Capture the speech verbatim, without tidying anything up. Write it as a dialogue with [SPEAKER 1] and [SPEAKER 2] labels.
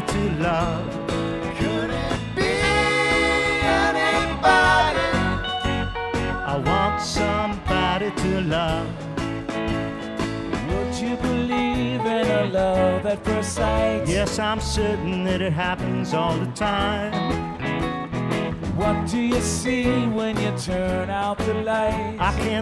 [SPEAKER 1] somebody to love.
[SPEAKER 2] Could it be anybody?
[SPEAKER 1] I want somebody to love.
[SPEAKER 3] Would you believe in a love at first sight?
[SPEAKER 1] Yes, I'm certain that it happens all the time.
[SPEAKER 3] What do you see when you turn out the light?
[SPEAKER 1] I can't